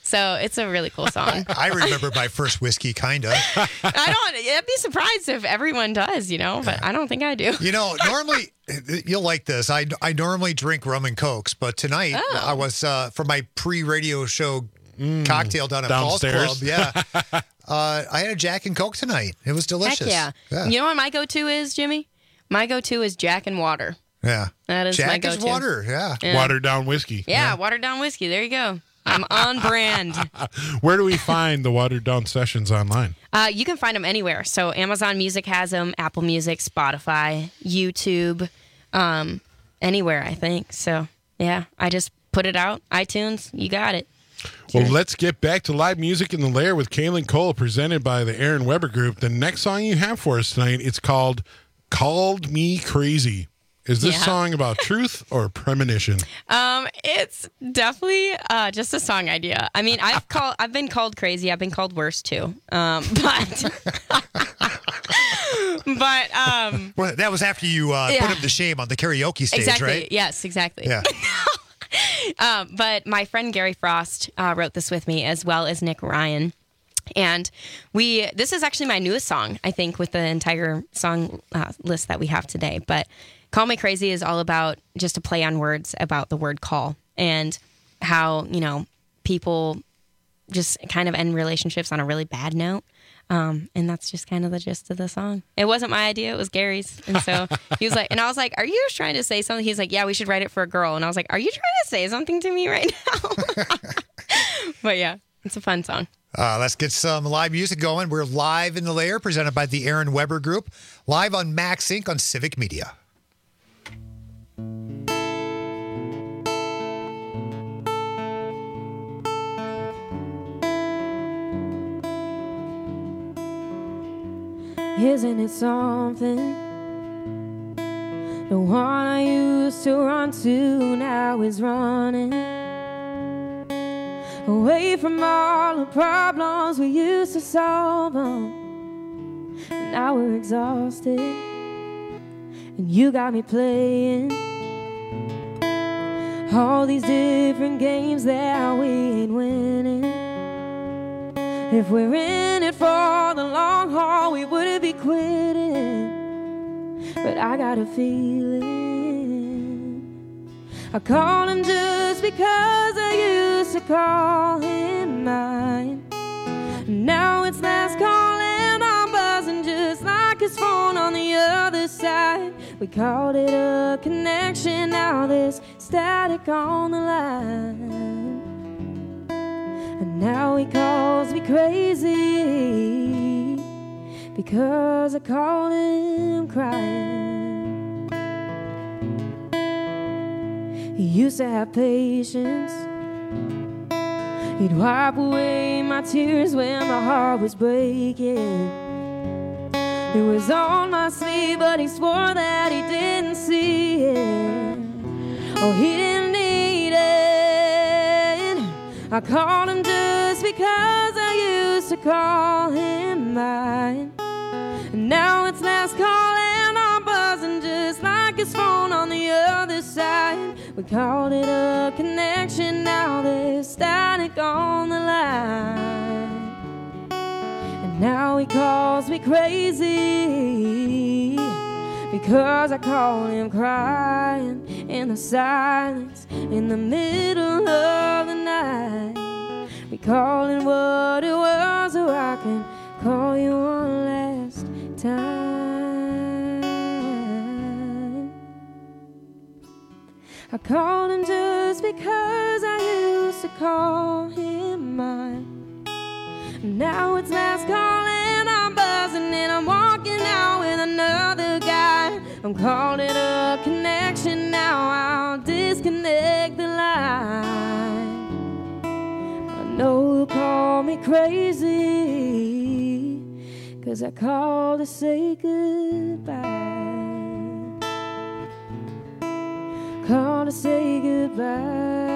So it's a really cool song. I remember my first whiskey, kind of. I'd be surprised if everyone does, but I don't think I do. Normally, you'll like this. I normally drink rum and Cokes, but tonight I was, for my pre-radio show cocktail down at Paul's Club. Yeah. I had a Jack and Coke tonight. It was delicious. Heck yeah. You know what my go-to is, Jimmy? My go-to is Jack and water. Yeah. That is Jack my go-to. Is water, yeah. Watered down whiskey. Yeah, watered down whiskey. There you go. I'm on brand. Where do we find the watered down sessions online? You can find them anywhere. So Amazon Music has them, Apple Music, Spotify, YouTube, anywhere, I think. So, yeah, I just put it out. iTunes, you got it. Well, let's get back to live music in the Lair with Kaylin Cole, presented by the Aaron Weber Group. The next song you have for us tonight, it's called Called Me Crazy. Is this song about truth or premonition? It's definitely just a song idea. I mean, I've been called crazy. I've been called worse too. But well, that was after you put him to shame on the karaoke stage, exactly. right? Yes, exactly. Yeah. But my friend Gary Frost wrote this with me, as well as Nick Ryan. And this is actually my newest song, I think, with the entire song list that we have today. But Call Me Crazy is all about just a play on words about the word call and how, people just kind of end relationships on a really bad note. And that's just kind of the gist of the song. It wasn't my idea. It was Gary's. And so he was like, and I was like, are you just trying to say something? He's like, yeah, we should write it for a girl. And I was like, are you trying to say something to me right now? But yeah, it's a fun song. Let's get some live music going. We're live in the Lair, presented by the Aaron Weber Group, live on Max Inc. on Civic Media. Isn't it something? The one I used to run to now is running away from all the problems we used to solve them. And now we're exhausted, and you got me playing all these different games that we ain't winning. If we're in it for the long haul, we wouldn't be quitting. But I got a feeling I call him just because I used to call him mine. Now it's last call and I'm buzzing just like his phone on the other side. We called it a connection, now there's static on the line. And now he calls me crazy because I call him crying. He used to have patience. He'd wipe away my tears when my heart was breaking. It was on my sleeve, but he swore that he didn't see it. Oh, he didn't need it. I called him just because I used to call him mine. And now it's last call and I'm buzzing just like his phone on the other side. We called it a connection, now there's static on the line. And now he calls me crazy because I call him crying in the silence in the middle of the night. We call it what it was, or I can call you one last time. I called him just because I used to call him mine. Now it's last call and I'm buzzing and I'm walking out with another guy. I'm calling it a connection, now I'll disconnect the line. I know you'll call me crazy, 'cause I called to say goodbye. Call to say goodbye.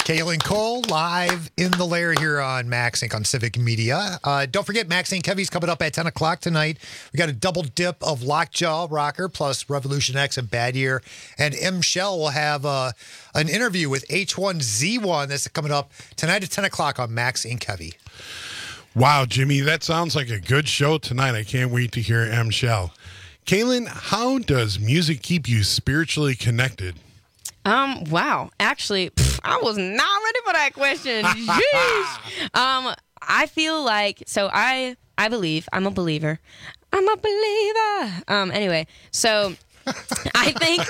Kaylin Cole live in the lair here on Max Inc. on Civic Media. Don't forget, Max Inc. Heavy's coming up at 10 o'clock tonight. We got a double dip of Lockjaw Rocker plus Revolution X and Bad Year. And M. Shell will have an interview with H1Z1 that's coming up tonight at 10 o'clock on Max Inc. Heavy. Wow, Jimmy, that sounds like a good show tonight. I can't wait to hear M. Shell. Kaylin, how does music keep you spiritually connected? Wow. Actually, I was not ready for that question. Jeez. I feel like, so I believe, I'm a believer. Anyway, so I think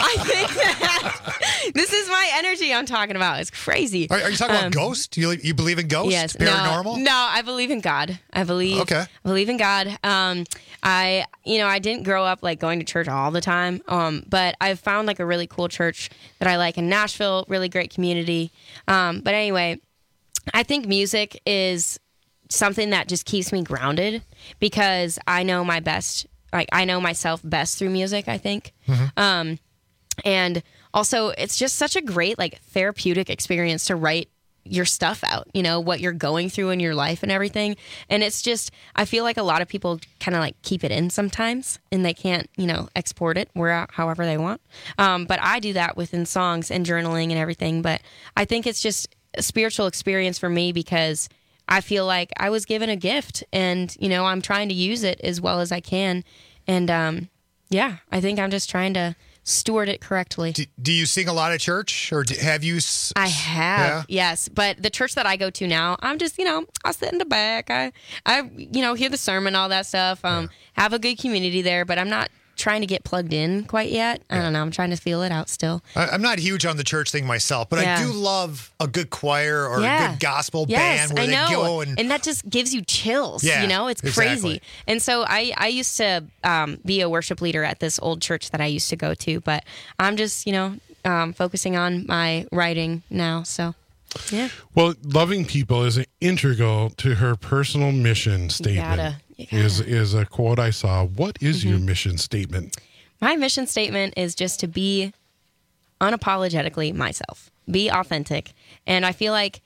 that this is my energy I'm talking about. It's crazy. Are you talking about ghosts? You believe in ghosts? Yes. Paranormal? No, I believe in God. I believe in God. I didn't grow up like going to church all the time. But I've found like a really cool church that I like in Nashville, really great community. But anyway, I think music is something that just keeps me grounded because I know my best. Like I know myself best through music, I think. Mm-hmm. And also it's just such a great like therapeutic experience to write your stuff out, what you're going through in your life and everything. And it's just, I feel like a lot of people kind of like keep it in sometimes and they can't, export it however they want. But I do that within songs and journaling and everything. But I think it's just a spiritual experience for me because I feel like I was given a gift and, I'm trying to use it as well as I can. And, I think I'm just trying to steward it correctly. Do you sing a lot at church or have you? I have, yes. But the church that I go to now, I'm just, I sit in the back. I hear the sermon, all that stuff. Have a good community there, but I'm not trying to get plugged in quite yet. I don't know. I'm trying to feel it out still. I'm not huge on the church thing myself, but I do love a good choir or a good gospel band where they go and that just gives you chills. It's crazy. Exactly. And so I used to be a worship leader at this old church that I used to go to, but I'm just focusing on my writing now. So. Yeah. Well, loving people is integral to her personal mission statement. You gotta. Is a quote I saw. What is your mission statement? My mission statement is just to be unapologetically myself. Be authentic. And I feel like,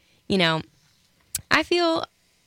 I feel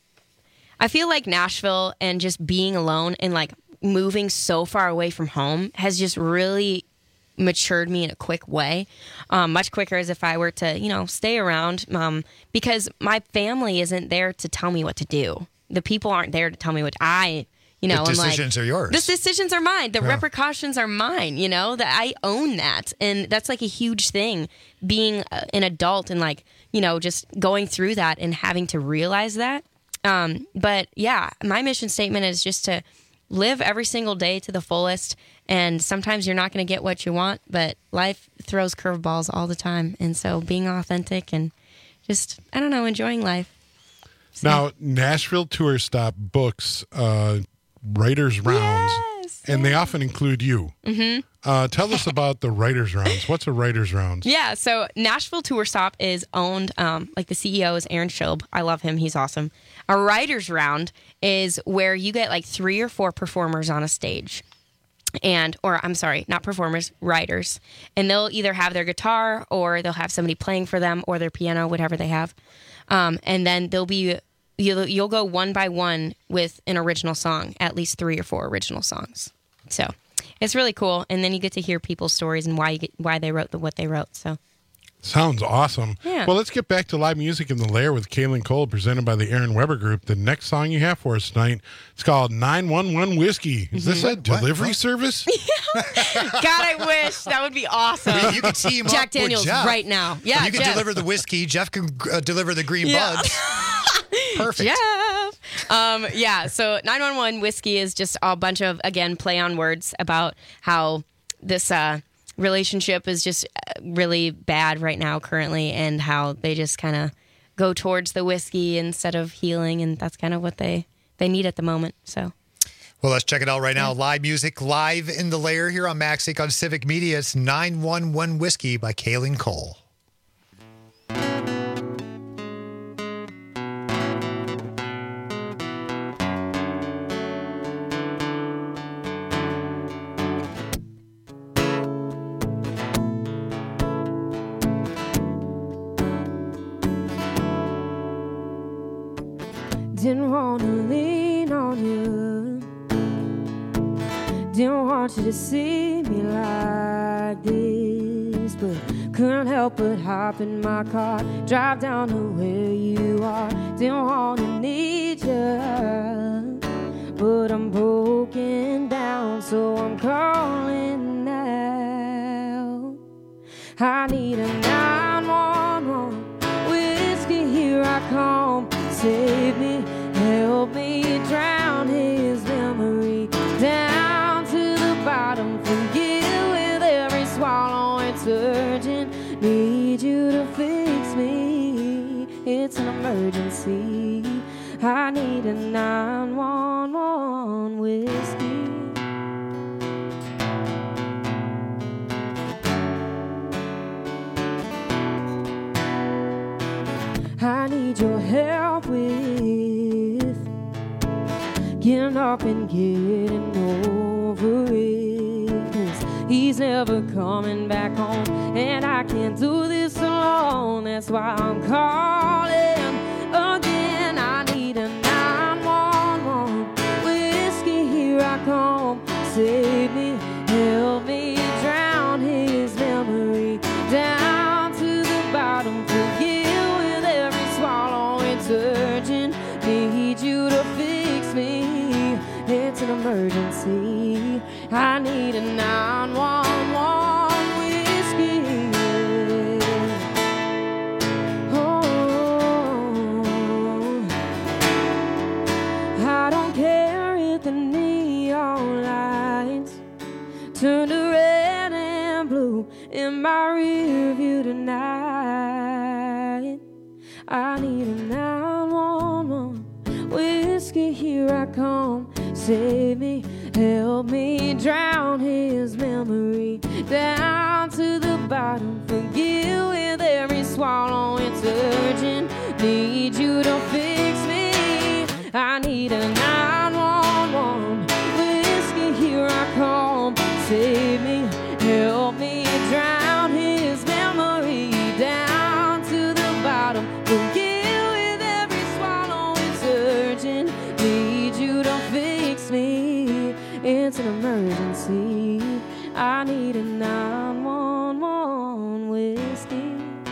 like Nashville and just being alone and like moving so far away from home has just really matured me in a quick way, much quicker as if I were to, stay around, because my family isn't there to tell me what to do. The people aren't there to tell me what the decisions are yours. The decisions are mine. The repercussions are mine, that I own that. And that's like a huge thing, being an adult and like, just going through that and having to realize that. But yeah, my mission statement is just to live every single day to the fullest. And sometimes you're not going to get what you want, but life throws curveballs all the time. And so being authentic and just, enjoying life. So. Now, Nashville Tour Stop books writers' rounds, and they often include you. Mm-hmm. Tell us about the writers' rounds. What's a writers' round? Yeah, so Nashville Tour Stop is owned, like the CEO is Aaron Schilb. I love him. He's awesome. A writers' round is where you get like 3 or 4 performers on a stage. Not performers, writers. And they'll either have their guitar or they'll have somebody playing for them or their piano, whatever they have. And then you'll go one by one with an original song, at least 3 or 4 original songs. So it's really cool. And then you get to hear people's stories and why they wrote what they wrote. So. Sounds awesome. Yeah. Well, let's get back to live music in the lair with Kaylin Cole, presented by the Aaron Weber Group. The next song you have for us tonight, it's called 911 Whiskey. Is this a delivery service? God, I wish. That would be awesome. You could team Jack up Daniels with Jeff. right now. Yeah, you can deliver the whiskey. Jeff can deliver the green buds. Perfect. Jeff. So 911 Whiskey is just a bunch of, again, play on words about how this relationship is just really bad right now currently, and how they just kind of go towards the whiskey instead of healing, and that's kind of what they need at the moment. So well, let's check it out right now. Live music live in the lair here on Max Inc. on Civic Media. It's 911 Whiskey by Kaylin Cole. Didn't want to lean on you. Didn't want you to see me like this, but couldn't help but hop in my car, drive down to where you are. Didn't want to need you, but I'm broken down, so I'm calling now. I need a 911 whiskey, here I come. Save me, help me drown his memory down to the bottom. Forget with every swallow, it's urgent. Need you to fix me, it's an emergency. I need a 911 whiskey. I need your help with getting up and getting over it, 'cause he's never coming back home, and I can't do this alone. That's why I'm calling again. I need a 911 whiskey, here I come. Save me, help me drown his memory down to the bottom. Forgive with every swallow, it's urgent. Need you to fix me, it's an emergency. I need a 911 whiskey. Oh, I don't care if the neon lights turn to red and blue in my rear view tonight. I need a 911 whiskey, here I come. Save me, help me drown his memory down to the bottom. Forgive with every swallow, it's urgent. Need you to fix me. I need a 911 whiskey, here I come. Save me, help me drown his memory down to the bottom. Forgive with every swallow, it's urgent. Need you to fix me, it's an emergency. I need a 911 whiskey.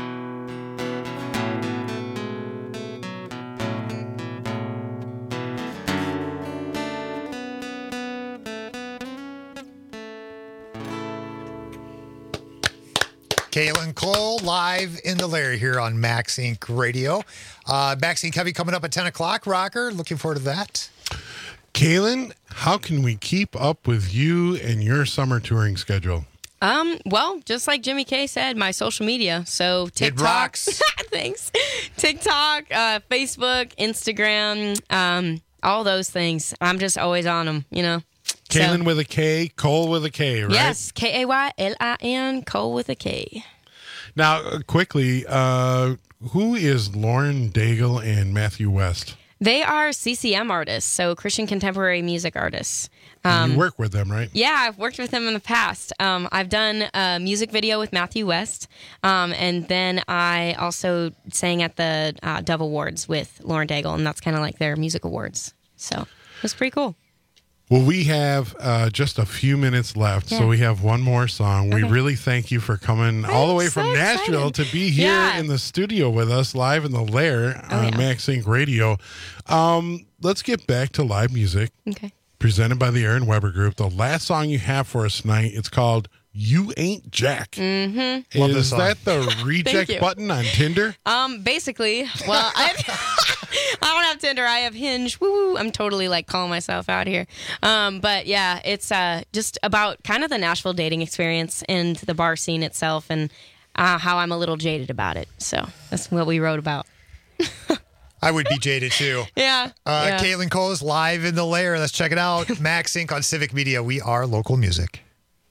Caitlin Cole live in the lair here on Max Inc. Radio. Max Inc. Heavy coming up at 10 o'clock. Rocker, looking forward to that. Kaylin, how can we keep up with you and your summer touring schedule? Well, just like Jimmy K said, my social media. So TikTok. It rocks. Thanks. TikTok, Facebook, Instagram, all those things. I'm just always on them, you know. Kaylin with a K, Cole with a K, right? Yes, Kaylin, Cole with a K. Now, quickly, who is Lauren Daigle and Matthew West? They are CCM artists, so Christian contemporary music artists. You work with them, right? Yeah, I've worked with them in the past. I've done a music video with Matthew West, and then I also sang at the Dove Awards with Lauren Daigle, and that's kind of like their music awards. So it was pretty cool. Well, we have just a few minutes left, so we have one more song. Okay. We really thank you for coming all the way from Nashville to be here in the studio with us, live in the lair on Max Inc. Radio. Let's get back to live music. Okay. Presented by the Aaron Weber Group. The last song you have for us tonight, it's called You Ain't Jack. Mm-hmm. Is that the reject button on Tinder? Basically. Well, I don't have Tinder. I have Hinge. Woo! I'm totally like calling myself out here. But yeah, it's just about kind of the Nashville dating experience and the bar scene itself, and how I'm a little jaded about it. So that's what we wrote about. I would be jaded too. Yeah. Caitlin Cole is live in the lair. Let's check it out. Max Inc. on Civic Media. We are local music.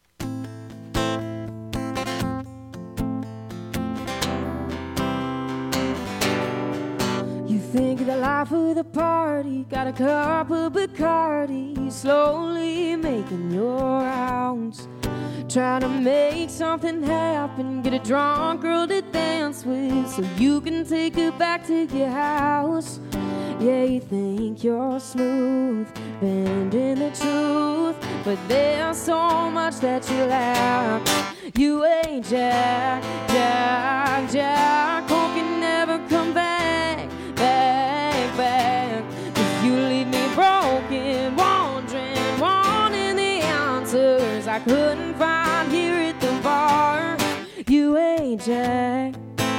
Think of the life of the party, got a cup of Bacardi, slowly making your rounds, trying to make something happen, get a drunk girl to dance with, so you can take her back to your house. Yeah, you think you're smooth, bending the truth, but there's so much that you lack. You ain't Jack, Jack, Jack. Hope you never come back, back, back. 'Cause you leave me broken, wandering, wanting the answers I couldn't find here at the bar. You ain't Jack.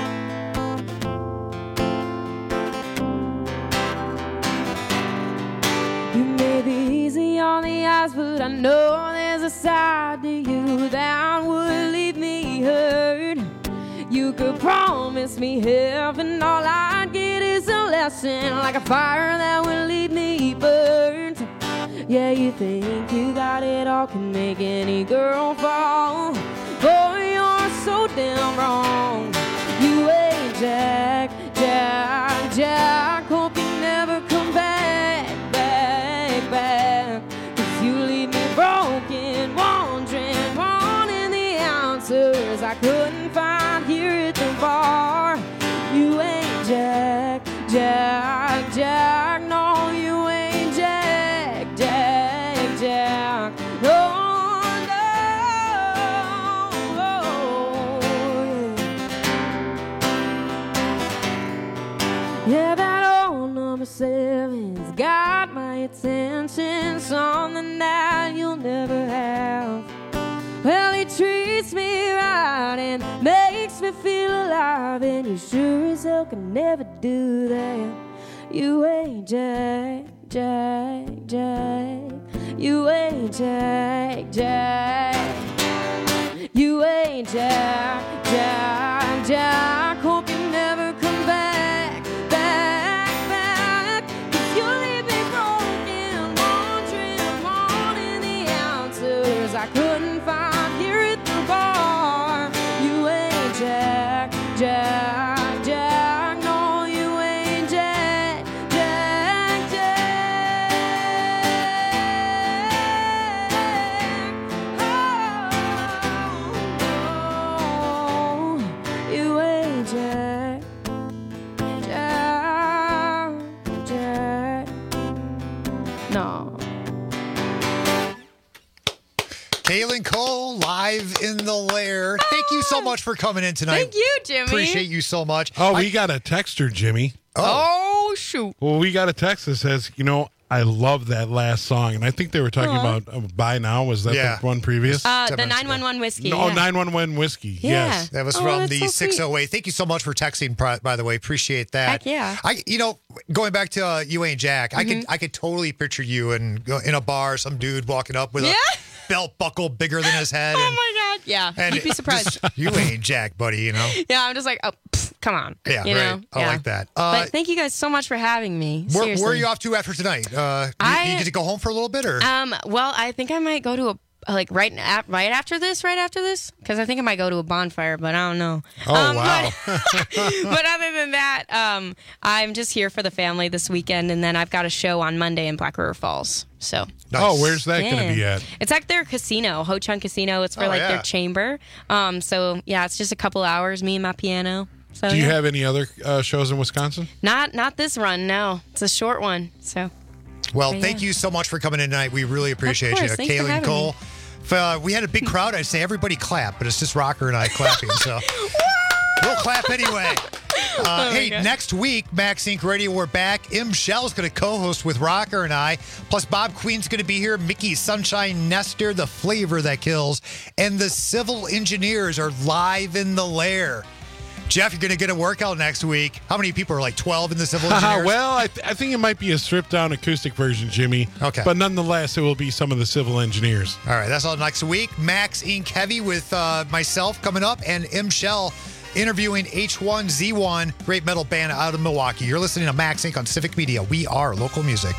You may be easy on the eyes, but I know there's a side to you that would leave me hurt. You could promise me heaven, all I'd get is a lesson, like a fire that would leave me burnt. Yeah, you think you got it all, can make any girl fall. Boy, you're so damn wrong. You ain't Jack, Jack, Jack. Hope you never come back, back, back. 'Cause you leave me broken, wandering, wanting the answers I couldn't find here at the bar. You ain't Jack, Jack, Jack. No, you ain't Jack, Jack, Jack. No. Yeah, that old number 7's got my attention, something that you'll never have. Well, he treats me right and makes me feel alive, and you sure as hell can never do that. You ain't Jack, Jack, Jack. You ain't Jack, Jack. You ain't Jack, Jack, Jack. Hope you never come back, back, back. 'Cause you leave me broken, wandering, wanting the answers I couldn't find here at the bar. You ain't Jack, Jack, Jack. No, you ain't Jack, Jack, Jack. Oh, you ain't Jack, Jack, Jack. No. Kaylin Cole, live in the lair. Thank you so much for coming in tonight. Thank you, Jimmy. Appreciate you so much. Oh, we got a texter, Jimmy. Oh, shoot. Well, we got a text that says, I love that last song. And I think they were talking about Buy Now. Was that the one previous? The 911 Whiskey. No, yeah. 911 Whiskey. Yeah. Yes. That was from the 608. Thank you so much for texting, by the way. Appreciate that. Heck yeah. Going back to You Ain't Jack, I could totally picture you in a bar, some dude walking up with a belt buckle bigger than his head. Oh, my God. Yeah. And you'd be surprised. You ain't Jack, buddy, Yeah, I'm just like, oh, come on. Yeah, right. I like that. But thank you guys so much for having me. Where are you off to after tonight? You get to go home for a little bit, or? Well, I think I might go to right after this, because I think I might go to a bonfire, but I don't know. Oh, wow. But other than that, I'm just here for the family this weekend, and then I've got a show on Monday in Black River Falls. So. Nice. Oh, where's that going to be at? It's like their casino, Ho Chun Casino. It's for their chamber. So yeah, it's just a couple hours. Me and my piano. So, do you have any other shows in Wisconsin? Not this run. No, it's a short one. So. Well, thank you so much for coming in tonight. We really appreciate you, Kaylin Cole. If we had a big crowd, I'd say everybody clap, but it's just Rocker and I clapping, so we'll clap anyway. Next week, Max Inc. Radio, we're back. M. Shell's going to co-host with Rocker and I. Plus, Bob Queen's going to be here. Mickey Sunshine Nestor, the flavor that kills. And the Civil Engineers are live in the lair. Jeff, you're going to get a workout next week. How many people are like 12 in the Civil Engineers? Well, I think it might be a stripped-down acoustic version, Jimmy. Okay. But nonetheless, it will be some of the Civil Engineers. All right, that's all next week. Max Inc. Heavy with myself coming up, and M. Shell interviewing H1Z1, great metal band out of Milwaukee. You're listening to Max Inc. on Civic Media. We are local music.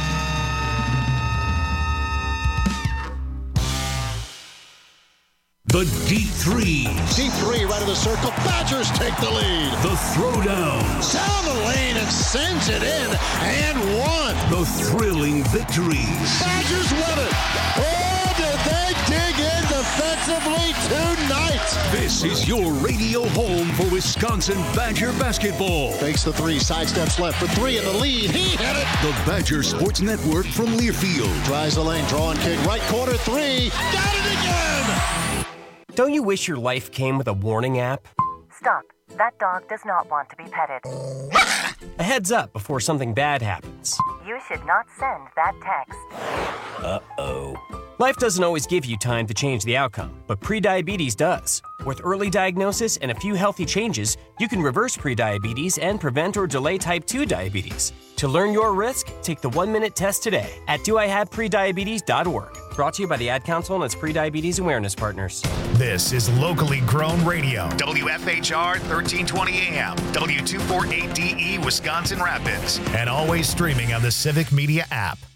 The The deep threes. Deep three right of the circle. Badgers take the lead. The throwdowns. Down the lane and sends it in and one. The thrilling victories. Badgers win it. Oh, did they dig in defensively tonight? This is your radio home for Wisconsin Badger basketball. Fakes the three, sidesteps left for three in the lead. He hit it. The Badger Sports Network from Learfield. Tries the lane, draw and kick, right corner three. Got it again. Don't you wish your life came with a warning app? Stop. That dog does not want to be petted. A heads up before something bad happens. You should not send that text. Uh-oh. Life doesn't always give you time to change the outcome, but prediabetes does. With early diagnosis and a few healthy changes, you can reverse prediabetes and prevent or delay type 2 diabetes. To learn your risk, take the 1-minute test today at doihaveprediabetes.org. Brought to you by the Ad Council and its prediabetes awareness partners. This is locally grown radio. WFHR 1320 AM, W248DE Wisconsin Rapids, and always streaming on the Civic Media app.